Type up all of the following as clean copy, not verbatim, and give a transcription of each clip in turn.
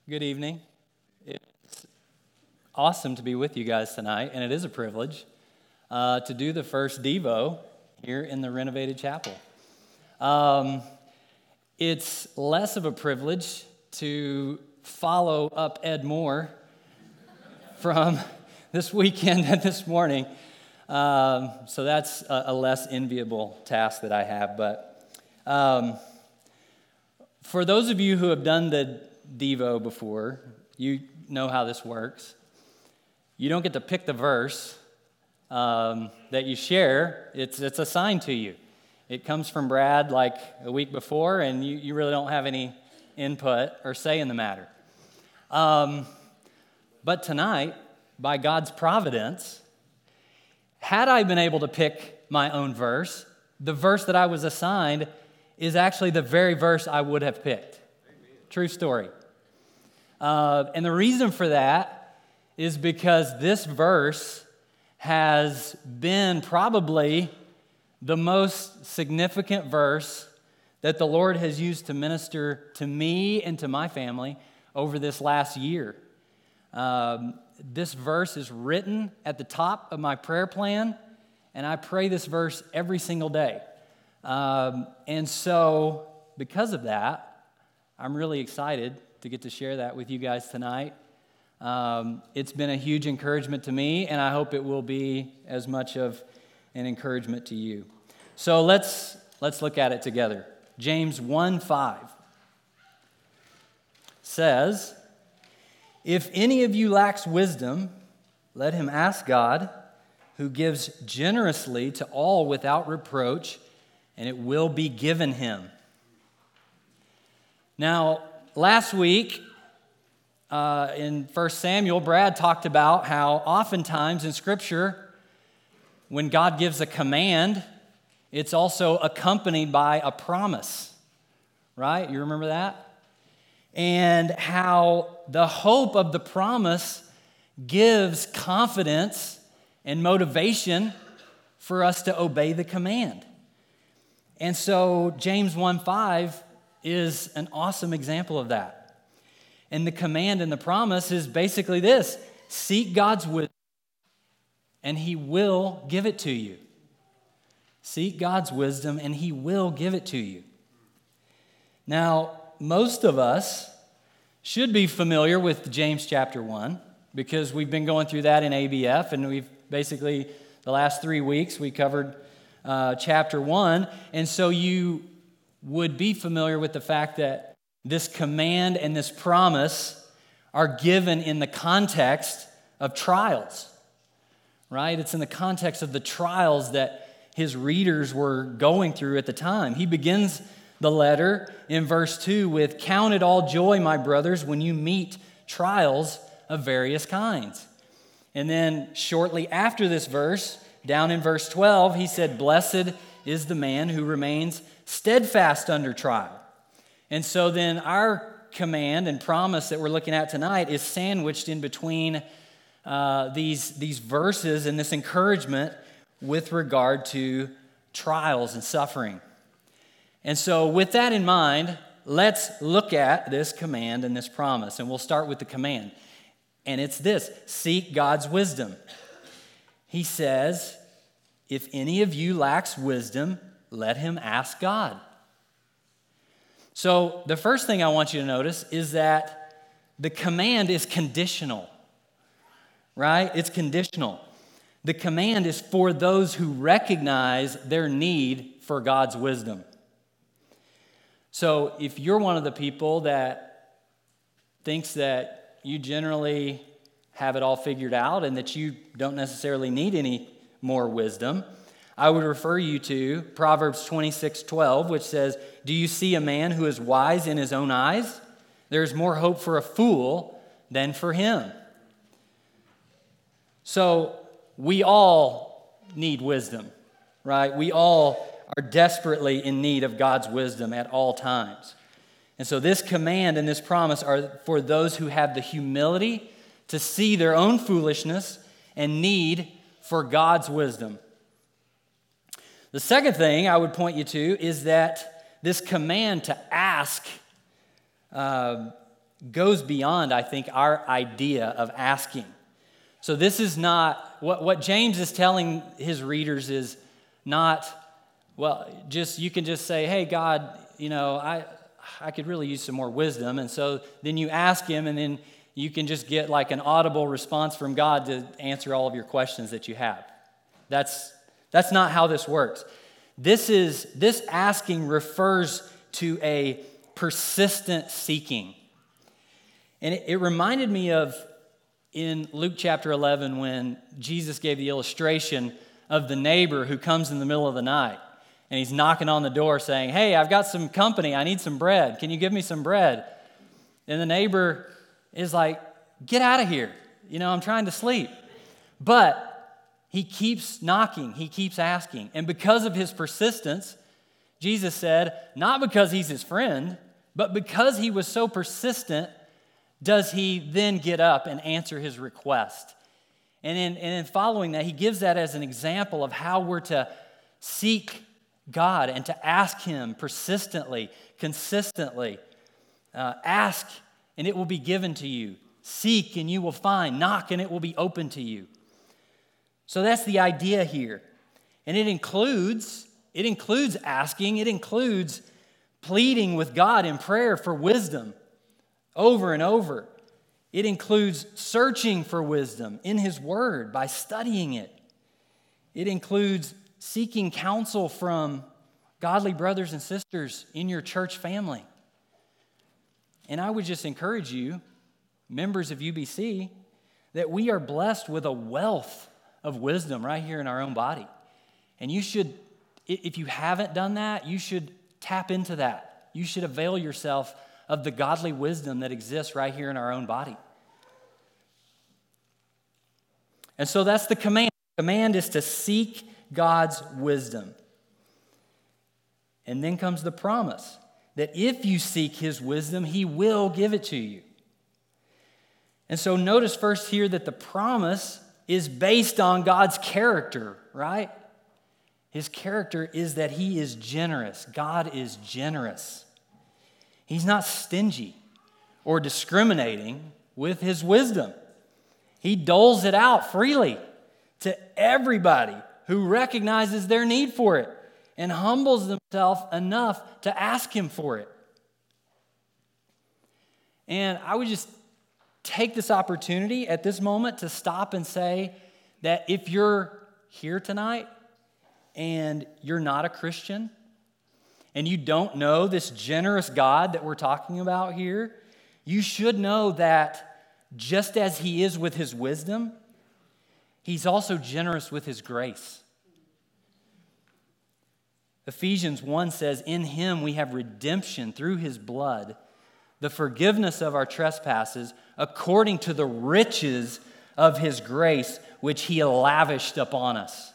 Good evening. It's awesome to be with you guys tonight, and it is a privilege to do the first Devo here in the renovated chapel. It's less of a privilege to follow up Ed Moore from this weekend and this morning. So that's a less enviable task that I have. But for those of you who have done the Devo before, you know how this works. You don't get to pick the verse that you share. It's assigned to you. It comes from Brad like a week before, and you really don't have any input or say in the matter. But tonight, by God's providence, had I been able to pick my own verse, the verse that I was assigned is actually the very verse I would have picked. True story. And the reason for that is because this verse has been probably the most significant verse that the Lord has used to minister to me and to my family over this last year. This verse is written at the top of my prayer plan, and I pray this verse every single day. And so, because of that, I'm really excited to get to share that with you guys tonight. It's been a huge encouragement to me, and I hope it will be as much of an encouragement to you. So let's look at it together. James 1:5 says, "If any of you lacks wisdom, let him ask God, who gives generously to all without reproach, and it will be given him." Now, last week in 1 Samuel, Brad talked about how oftentimes in Scripture, when God gives a command, it's also accompanied by a promise, right? You remember that? And how the hope of the promise gives confidence and motivation for us to obey the command. And so James 1:5 is an awesome example of that. And the command and the promise is basically this: seek God's wisdom, and He will give it to you. Seek God's wisdom, and He will give it to you. Now, most of us should be familiar with James chapter 1, because we've been going through that in ABF, and we've basically, the last 3 weeks, we covered chapter 1. And so you would be familiar with the fact that this command and this promise are given in the context of trials, right? It's in the context of the trials that his readers were going through at the time. He begins the letter in verse 2 with, "Count it all joy, my brothers, when you meet trials of various kinds." And then shortly after this verse, down in verse 12, he said, "Blessed is the man who remains steadfast under trial." And so then our command and promise that we're looking at tonight is sandwiched in between these verses and this encouragement with regard to trials and suffering. And so with that in mind, let's look at this command and this promise. And we'll start with the command. And it's this: seek God's wisdom. He says, "If any of you lacks wisdom, let him ask God." So the first thing I want you to notice is that the command is conditional, right? It's conditional. The command is for those who recognize their need for God's wisdom. So if you're one of the people that thinks that you generally have it all figured out and that you don't necessarily need any more wisdom, I would refer you to Proverbs 26:12, which says, "Do you see a man who is wise in his own eyes? There is more hope for a fool than for him." So we all need wisdom, right? We all are desperately in need of God's wisdom at all times. And so this command and this promise are for those who have the humility to see their own foolishness and need for God's wisdom. The second thing I would point you to is that this command to ask goes beyond, I think, our idea of asking. So this is not, what James is telling his readers is not, well, you can just say, hey, God, I could really use some more wisdom. And so then you ask him, and then you can just get like an audible response from God to answer all of your questions that you have. That's not how this works. This asking refers to a persistent seeking. And it reminded me of in Luke chapter 11 when Jesus gave the illustration of the neighbor who comes in the middle of the night and he's knocking on the door saying, hey, I've got some company. I need some bread. Can you give me some bread? And the neighbor is like, get out of here. I'm trying to sleep. But he keeps knocking. He keeps asking. And because of his persistence, Jesus said, not because he's his friend, but because he was so persistent, does he then get up and answer his request. And in following that, he gives that as an example of how we're to seek God and to ask him persistently, consistently. Ask, and it will be given to you. Seek, and you will find. Knock, and it will be open to you. So that's the idea here. And it includes asking. It includes pleading with God in prayer for wisdom over and over. It includes searching for wisdom in his word by studying it. It includes seeking counsel from godly brothers and sisters in your church family. And I would just encourage you, members of UBC, that we are blessed with a wealth of wisdom right here in our own body. And you should, if you haven't done that, you should tap into that. You should avail yourself of the godly wisdom that exists right here in our own body. And so that's the command. The command is to seek God's wisdom. And then comes the promise that if you seek his wisdom, he will give it to you. And so notice first here that the promise is based on God's character, right? His character is that he is generous. God is generous. He's not stingy or discriminating with his wisdom. He doles it out freely to everybody who recognizes their need for it and humbles themselves enough to ask him for it. And I would just take this opportunity at this moment to stop and say that if you're here tonight and you're not a Christian and you don't know this generous God that we're talking about here, you should know that just as he is with his wisdom, he's also generous with his grace. Ephesians 1 says, in him we have redemption through his blood, the forgiveness of our trespasses, according to the riches of his grace, which he lavished upon us.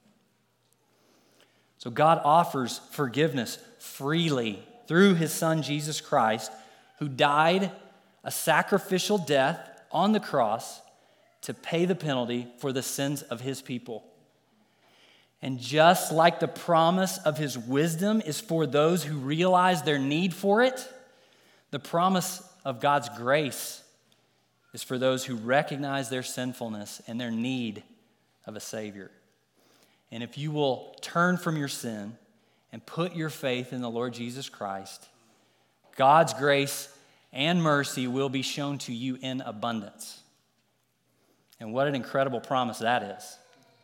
So God offers forgiveness freely through his Son, Jesus Christ, who died a sacrificial death on the cross to pay the penalty for the sins of his people. And just like the promise of his wisdom is for those who realize their need for it, the promise of God's grace is for those who recognize their sinfulness and their need of a Savior. And if you will turn from your sin and put your faith in the Lord Jesus Christ, God's grace and mercy will be shown to you in abundance. And what an incredible promise that is.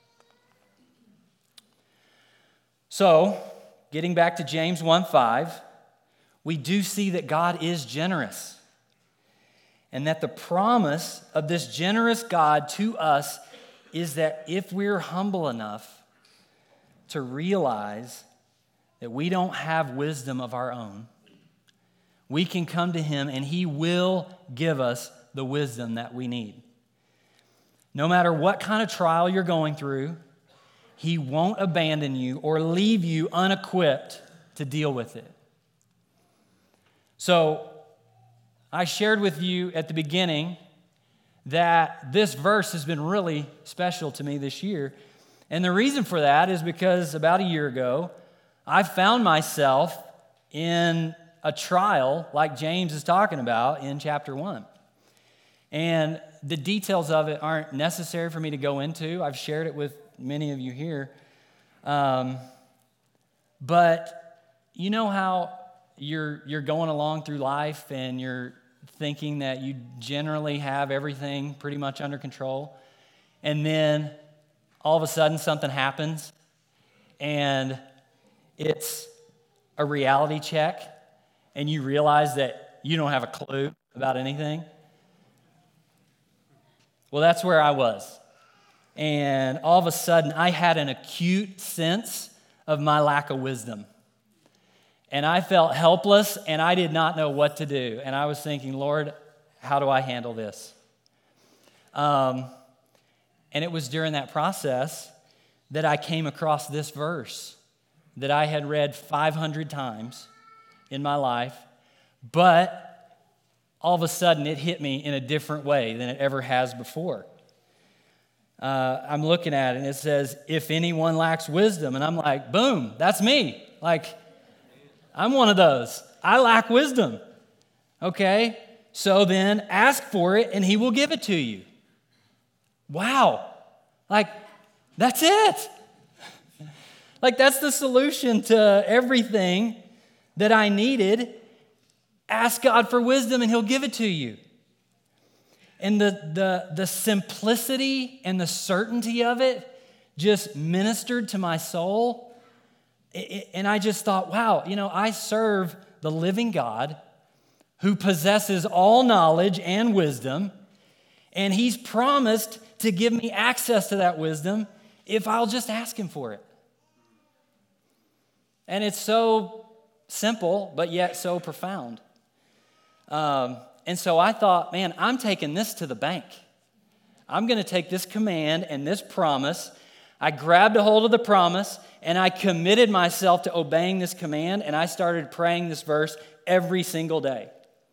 So, getting back to James 1:5, we do see that God is generous, and that the promise of this generous God to us is that if we're humble enough to realize that we don't have wisdom of our own, we can come to him and he will give us the wisdom that we need. No matter what kind of trial you're going through, he won't abandon you or leave you unequipped to deal with it. So, I shared with you at the beginning that this verse has been really special to me this year. And the reason for that is because about a year ago, I found myself in a trial like James is talking about in chapter 1. And the details of it aren't necessary for me to go into. I've shared it with many of you here. But you know how you're going along through life and you're thinking that you generally have everything pretty much under control, and then all of a sudden something happens and it's a reality check and you realize that you don't have a clue about anything? Well, that's where I was. And all of a sudden I had an acute sense of my lack of wisdom. And I felt helpless, and I did not know what to do. And I was thinking, Lord, how do I handle this? And it was during that process that I came across this verse that I had read 500 times in my life, but all of a sudden it hit me in a different way than it ever has before. I'm looking at it, and it says, if anyone lacks wisdom, and I'm like, boom, that's me. Like, I'm one of those. I lack wisdom. Okay? So then ask for it and he will give it to you. Wow. Like, that's it. Like, that's the solution to everything that I needed. Ask God for wisdom and he'll give it to you. And the simplicity and the certainty of it just ministered to my soul. And I just thought, wow, I serve the living God who possesses all knowledge and wisdom, and he's promised to give me access to that wisdom if I'll just ask him for it. And it's so simple, but yet so profound. And so I thought, man, I'm taking this to the bank. I'm going to take this command and this promise. I grabbed a hold of the promise, and I committed myself to obeying this command, and I started praying this verse every single day.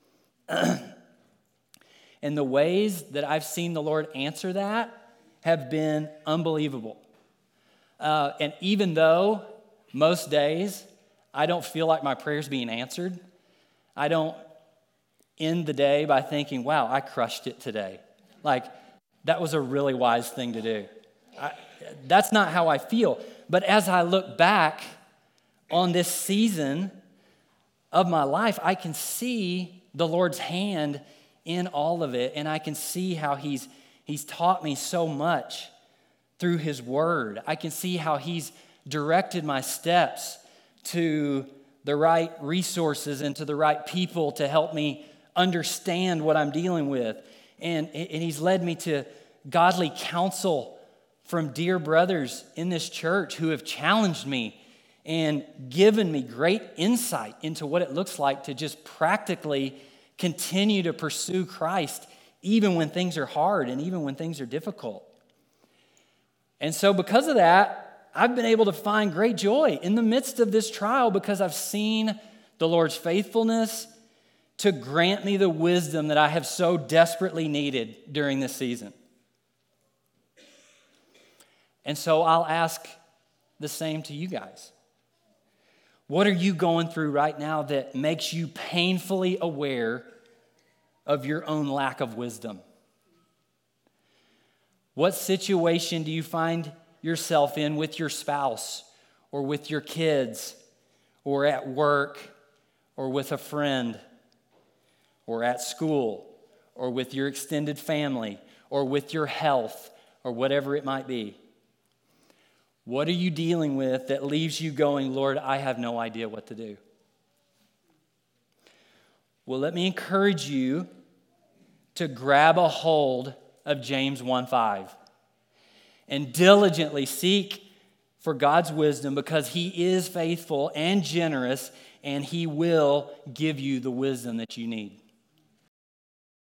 And the ways that I've seen the Lord answer that have been unbelievable. And even though most days I don't feel like my prayer's being answered, I don't end the day by thinking, wow, I crushed it today. Like, that was a really wise thing to do. That's not how I feel. But as I look back on this season of my life, I can see the Lord's hand in all of it, and I can see how He's taught me so much through His Word. I can see how He's directed my steps to the right resources and to the right people to help me understand what I'm dealing with. And He's led me to godly counsel from dear brothers in this church who have challenged me and given me great insight into what it looks like to just practically continue to pursue Christ even when things are hard and even when things are difficult. And so because of that, I've been able to find great joy in the midst of this trial because I've seen the Lord's faithfulness to grant me the wisdom that I have so desperately needed during this season. And so I'll ask the same to you guys. What are you going through right now that makes you painfully aware of your own lack of wisdom? What situation do you find yourself in with your spouse or with your kids or at work or with a friend or at school or with your extended family or with your health or whatever it might be? What are you dealing with that leaves you going, Lord, I have no idea what to do? Well, let me encourage you to grab a hold of James 1:5 and diligently seek for God's wisdom because He is faithful and generous and He will give you the wisdom that you need.